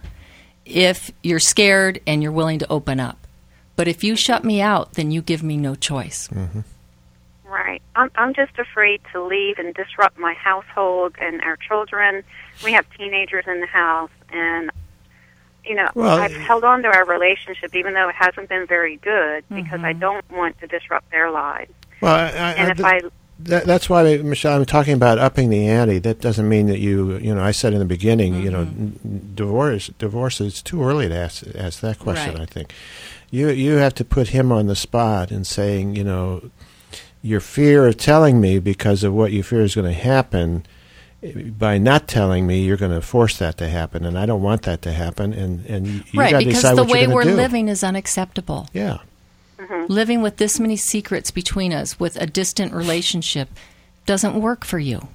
if you're scared and you're willing to open up. But if you shut me out, then you give me no choice. Mm-hmm. Right. I'm, I'm just afraid to leave and disrupt my household and our children. We have teenagers in the house, and, you know, Well, I've held on to our relationship even though it hasn't been very good because I don't want to disrupt their lives. Well, I, I, and I, if I... That, that's why, Michelle, I'm talking about upping the ante. That doesn't mean that you, you know, I said in the beginning, mm-hmm. you know, n- divorce, divorce, it's too early to ask, ask that question, Right. I think. You, you have to put him on the spot and saying, you know, your fear of telling me because of what you fear is going to happen, by not telling me, you're going to force that to happen, and I don't want that to happen, and, and you, you Right, got to because decide the what you're way going we're to do. living is unacceptable. Yeah. Mm-hmm. Living with this many secrets between us, with a distant relationship, doesn't work for you,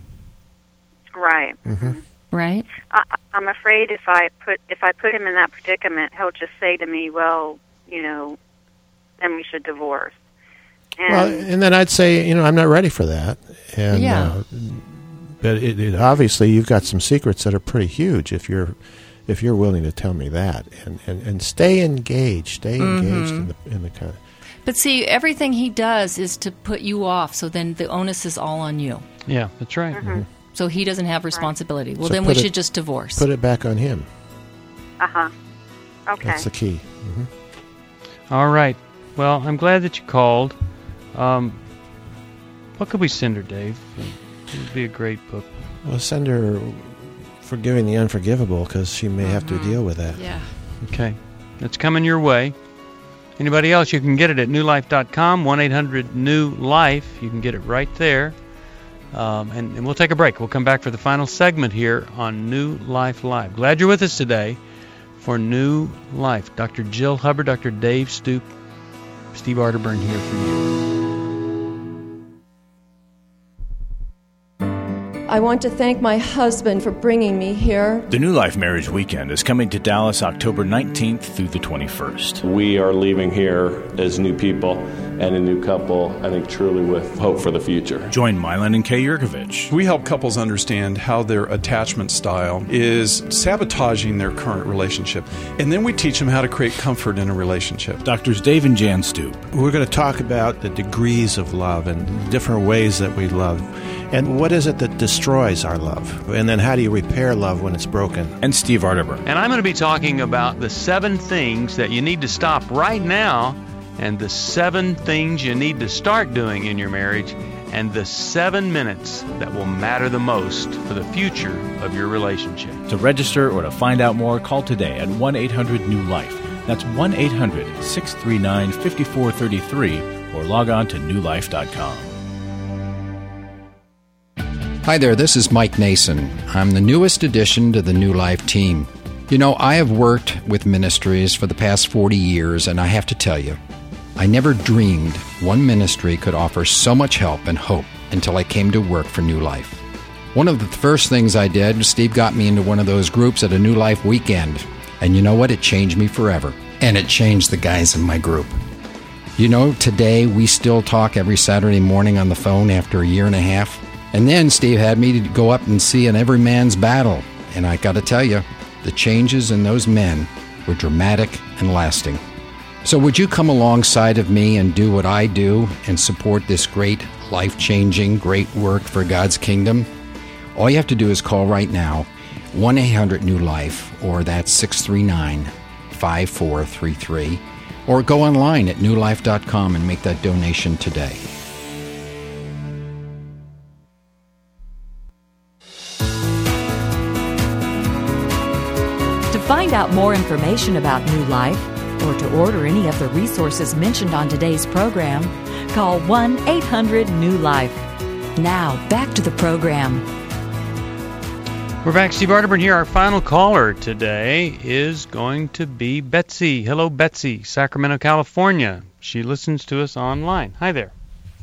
Right. Mm-hmm. right? I, I'm afraid if I put if I put him in that predicament, he'll just say to me, "Well, you know, then we should divorce." And Well, and then I'd say, you know, I'm not ready for that. And, Yeah. uh, but it, it, obviously, you've got some secrets that are pretty huge if you're if you're willing to tell me that, and, and, and stay engaged, stay engaged Mhm. in the in the kind of. But see, everything he does is to put you off, so then the onus is all on you. Yeah, that's right. Mm-hmm. So he doesn't have responsibility. Well, So then we put it- should just divorce. Put it back on him. uh huh. Okay. That's the key. hmm All right. Well, I'm glad that you called. Um, what could we send her, Dave? It would be a great book. Well, send her Forgiving the Unforgivable, because she may have to deal with that. Yeah. Okay. It's coming your way. Anybody else, you can get it at new life dot com, one eight hundred new life. You can get it right there. Um, and, and we'll take a break. We'll come back for the final segment here on New Life Live. Glad you're with us today for New Life. Doctor Jill Hubbard, Doctor Dave Stoop, Steve Arterburn here for you. I want to thank my husband for bringing me here. The New Life Marriage Weekend is coming to Dallas October nineteenth through the twenty-first. We are leaving here as new people and a new couple, I think truly with hope for the future. Join Mylan and Kay Yurkovich. We help couples understand how their attachment style is sabotaging their current relationship. And then we teach them how to create comfort in a relationship. Doctors Dave and Jan Stoop. We're going to talk about the degrees of love and different ways that we love. And what is it that destroys our love? And then how do you repair love when it's broken? And Steve Arterburn. And I'm going to be talking about the seven things that you need to stop right now, and the seven things you need to start doing in your marriage, and the seven minutes that will matter the most for the future of your relationship. To register or to find out more, call today at one eight hundred new life. That's one eight hundred six three nine five four three three, or log on to new life dot com. Hi there, this is Mike Nason. I'm the newest addition to the New Life team. You know, I have worked with ministries for the past forty years, and I have to tell you, I never dreamed one ministry could offer so much help and hope until I came to work for New Life. One of the first things I did, Steve got me into one of those groups at a New Life weekend, and you know what? It changed me forever, and it changed the guys in my group. You know, today we still talk every Saturday morning on the phone after a year and a half. And then Steve had me to go up and see an Every Man's Battle. And I got to tell you, the changes in those men were dramatic and lasting. So would you come alongside of me and do what I do and support this great, life-changing, great work for God's kingdom? All you have to do is call right now, one eight hundred new life, or that's six three nine, five four three three, or go online at new life dot com and make that donation today. To find out more information about New Life, or to order any of the resources mentioned on today's program, call one eight hundred new life. Now, back to the program. We're back. Steve Arterburn here. Our final caller today is going to be Betsy. Hello, Betsy, Sacramento, California. She listens to us online. Hi there.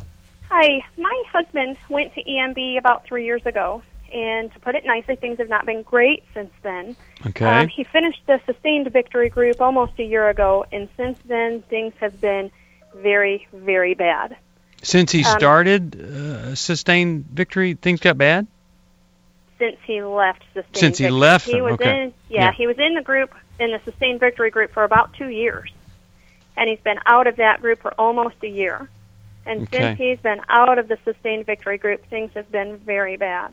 Hi. My husband went to E M B about three years ago, and to put it nicely, things have not been great since then. Okay. Um, he finished the Sustained Victory group almost a year ago, and since then, things have been very, very bad. Since he Um, started uh, Sustained Victory, things got bad? Since he left Sustained Since he Victory. left he them, was okay. in yeah, Yeah. he was in the group, in the Sustained Victory group for about two years. And he's been out of that group for almost a year. And Okay. since he's been out of the Sustained Victory group, things have been very bad.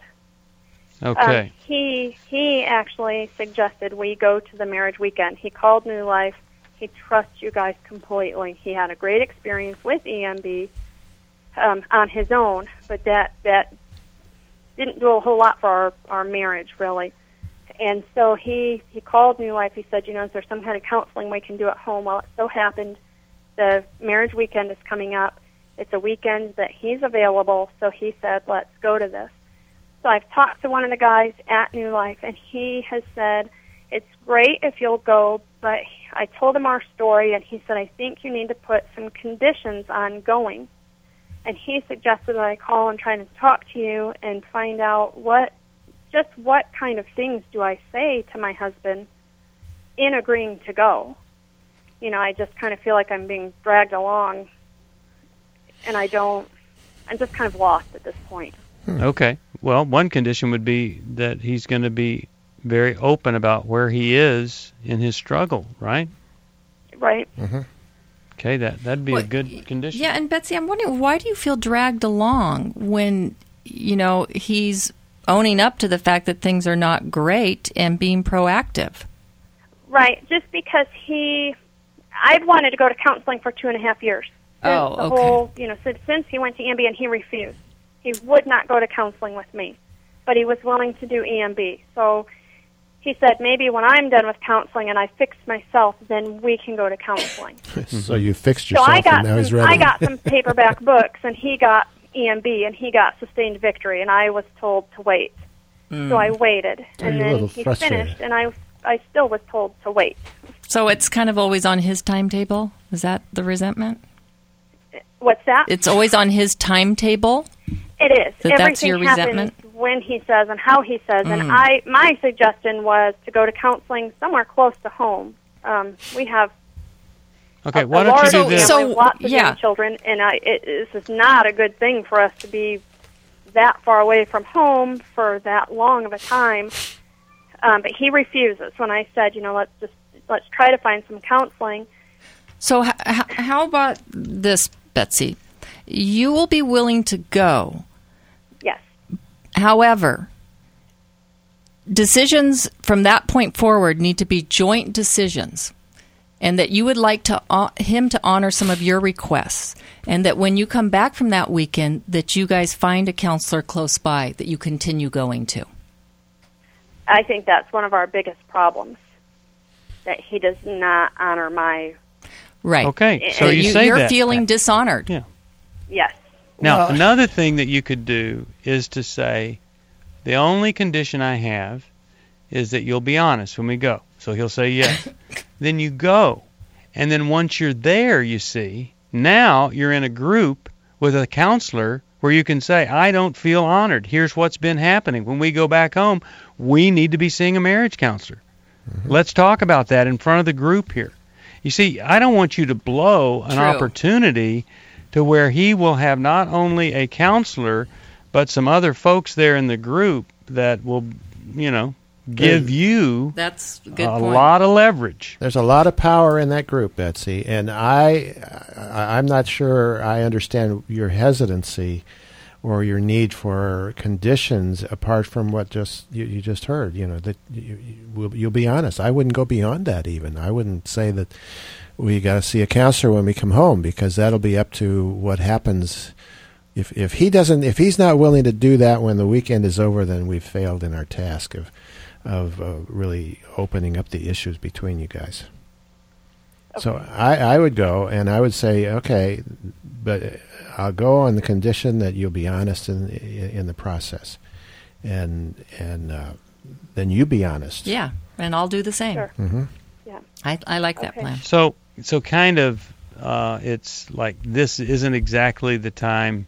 Okay. Um, he he actually suggested we go to the marriage weekend. He called New Life. He trusts you guys completely. He had a great experience with E M B um, on his own, but that that didn't do a whole lot for our, our marriage, really. And so he, he called New Life. He said, you know, is there some kind of counseling we can do at home? Well, it so happened the marriage weekend is coming up. It's a weekend that he's available, so he said, let's go to this. So I've talked to one of the guys at New Life, and he has said, it's great if you'll go, but I told him our story, and he said, I think you need to put some conditions on going. And he suggested that I call and try to talk to you and find out what, just what kind of things do I say to my husband in agreeing to go. You know, I just kind of feel like I'm being dragged along, and I don't, I'm just kind of lost at this point. Okay. Well, one condition would be that he's going to be very open about where he is in his struggle, right? Right. Mm-hmm. Okay, that, that'd be Well, a good condition. Yeah, and Betsy, I'm wondering, why do you feel dragged along when, you know, he's owning up to the fact that things are not great and being proactive? Right, just because he, I've wanted to go to counseling for two and a half years. Since Oh, the okay. whole, you know, since, since he went to E M B, and he refused. He would not go to counseling with me, but he was willing to do E M B. So he said, maybe when I'm done with counseling and I fix myself, then we can go to counseling. So you fixed So yourself, I got and now he's some, ready. I got some paperback books, and he got E M B, and he got Sustained Victory, and I was told to wait. Mm. So I waited, Are and you a then little he frustrated? finished, and I I still was told to wait. So it's kind of always on his timetable? Is that the resentment? What's that? It's always on his timetable? It is. That Everything that's your happens resentment? when he says and how he says. Mm. And I, my suggestion was to go to counseling somewhere close to home. Um, we have Okay, a, why a don't you large do this? family with lots of yeah. young children, and I, it, this is not a good thing for us to be that far away from home for that long of a time. Um, but he refuses. When I said, you know, let's just let's try to find some counseling. So h- h- how about this, Betsy? You will be willing to go. Yes. However, decisions from that point forward need to be joint decisions, and that you would like to uh, him to honor some of your requests, and that when you come back from that weekend, that you guys find a counselor close by that you continue going to. I think that's one of our biggest problems, that he does not honor my... Right. Okay, so And you, you, say you're that. feeling dishonored. Yeah. Yes. Now, Well- another thing that you could do is to say, the only condition I have is that you'll be honest when we go. So he'll say yes. Then you go. And then once you're there, you see, now you're in a group with a counselor where you can say, I don't feel honored. Here's what's been happening. When we go back home, we need to be seeing a marriage counselor. Mm-hmm. Let's talk about that in front of the group here. You see, I don't want you to blow an True. opportunity to where he will have not only a counselor, but some other folks there in the group that will, you know, give you That's a a good point. lot of leverage. There's a lot of power in that group, Betsy, and I, I I'm not sure I understand your hesitancy or your need for conditions apart from what just you, you just heard. You know that you, you, you'll be honest. I wouldn't go beyond that. Even I wouldn't say that we got to see a counselor when we come home, because that'll be up to what happens. If if he doesn't, if he's not willing to do that when the weekend is over, then we've failed in our task of of uh, really opening up the issues between you guys. Okay. So I, I would go and I would say, okay, but I'll go on the condition that you'll be honest in in the process, and and uh, then you be honest. Yeah, and I'll do the same. Sure. Mm-hmm. Yeah. I I like that Okay. plan. So so kind of uh, it's like this isn't exactly the time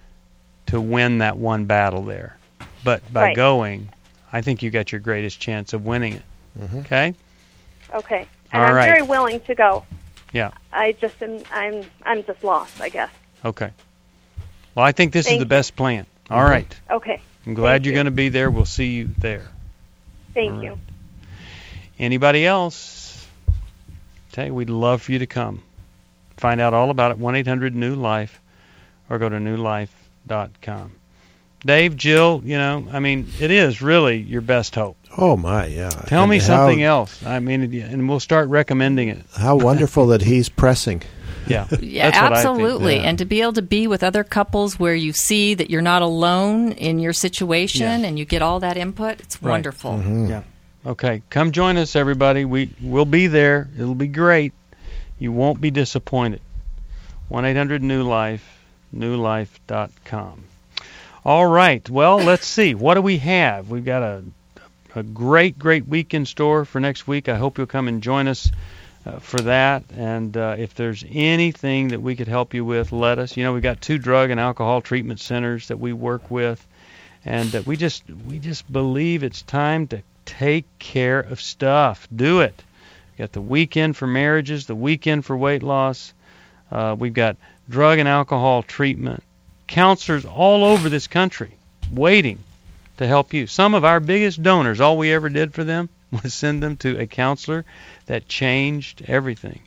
to win that one battle there, but by Right. going, I think you got your greatest chance of winning it. Mm-hmm. Okay. Okay. And All I'm right. very willing to go. Yeah. I just am. I'm. I'm just lost, I guess. Okay. Well, I think this Thank is the you. best plan. All right. Okay. I'm glad Thank you're you. going to be there. We'll see you there. Thank All you. right. Anybody else? Okay, we'd love for you to come. Find out all about it, one eight hundred new life, or go to new life dot com. Dave, Jill, you know, I mean, it is really your best hope. Oh my, yeah. Tell And me how- something else. I mean, and we'll start recommending it. How wonderful that he's pressing. Yeah, Yeah, that's what I think. absolutely. Yeah. And to be able to be with other couples where you see that you're not alone in your situation Yeah. and you get all that input, it's Right. wonderful. Mm-hmm. Yeah. Okay, come join us, everybody. We we'll be there. It'll be great. You won't be disappointed. one eight hundred new life, new life dot com. All right. Well, let's see. What do we have? We've got a a great, great week in store for next week. I hope you'll come and join us uh, for that. And uh, if there's anything that we could help you with, let us. You know, we've got two drug and alcohol treatment centers that we work with, and uh, we just we just believe it's time to take care of stuff. Do it. We've got the weekend for marriages, the weekend for weight loss. Uh, we've got drug and alcohol treatment. Counselors all over this country waiting to help you. Some of our biggest donors, all we ever did for them was send them to a counselor that changed everything.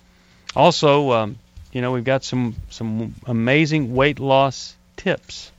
Also, um, you know, we've got some, some amazing weight loss tips.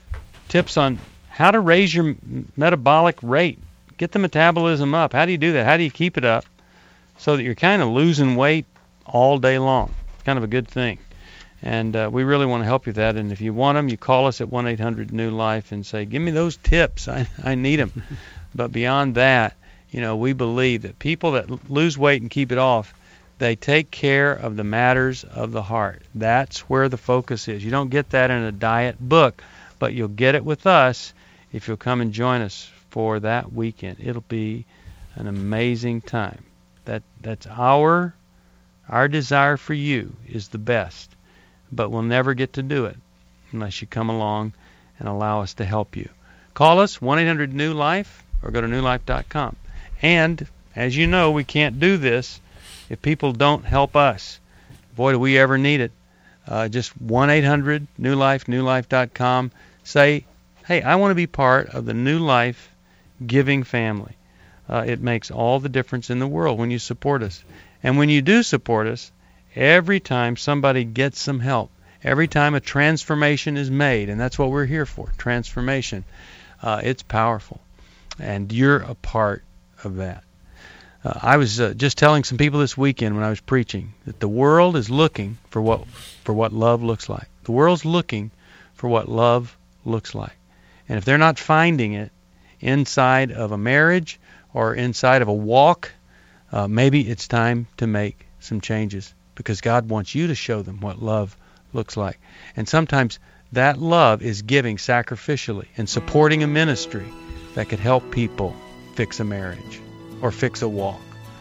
Tips on how to raise your m- metabolic rate. Get the metabolism up. How do you do that? How do you keep it up so that you're kind of losing weight all day long? It's kind of a good thing. And uh, we really want to help you with that. And if you want them, you call us at one eight hundred new life and say, give me those tips. I, I need them. But beyond that, you know, we believe that people that l- lose weight and keep it off, they take care of the matters of the heart. That's where the focus is. You don't get that in a diet book, but you'll get it with us if you'll come and join us for that weekend. It'll be an amazing time. That that's our our desire for you is the best. But we'll never get to do it unless you come along and allow us to help you. Call us, one eight hundred new life, or go to new life dot com. And, as you know, we can't do this if people don't help us. Boy, do we ever need it. Uh, just one eight hundred new life, new life dot com. Say, hey, I want to be part of the New Life giving family. Uh, it makes all the difference in the world when you support us. And when you do support us, every time somebody gets some help, every time a transformation is made, and that's what we're here for, transformation, uh, it's powerful. And you're a part of that. Uh, I was uh, just telling some people this weekend when I was preaching that the world is looking for what for what love looks like. The world's looking for what love looks like. And if they're not finding it inside of a marriage or inside of a walk, uh, maybe it's time to make some changes, because God wants you to show them what love looks like. And sometimes that love is giving sacrificially and supporting a ministry that could help people fix a marriage or fix a walk.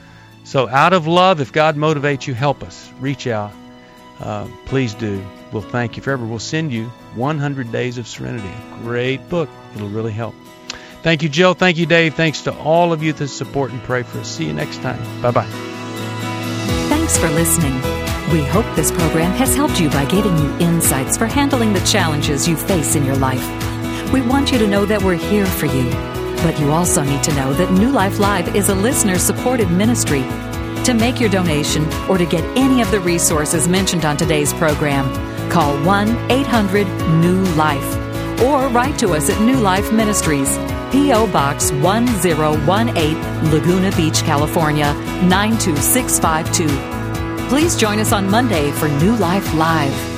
So out of love, if God motivates you, help us. Reach out. Uh, please do. We'll thank you forever. We'll send you one hundred Days of Serenity, a great book. It'll really help. Thank you, Jill. Thank you, Dave. Thanks to all of you that support and pray for us. See you next time. Bye-bye. Thanks for listening. We hope this program has helped you by giving you insights for handling the challenges you face in your life. We want you to know that we're here for you. But you also need to know that New Life Live is a listener-supported ministry. To make your donation or to get any of the resources mentioned on today's program, call one eight hundred new life or write to us at New Life Ministries, P O. Box one zero one eight, Laguna Beach, California, nine two six five two. Please join us on Monday for New Life Live.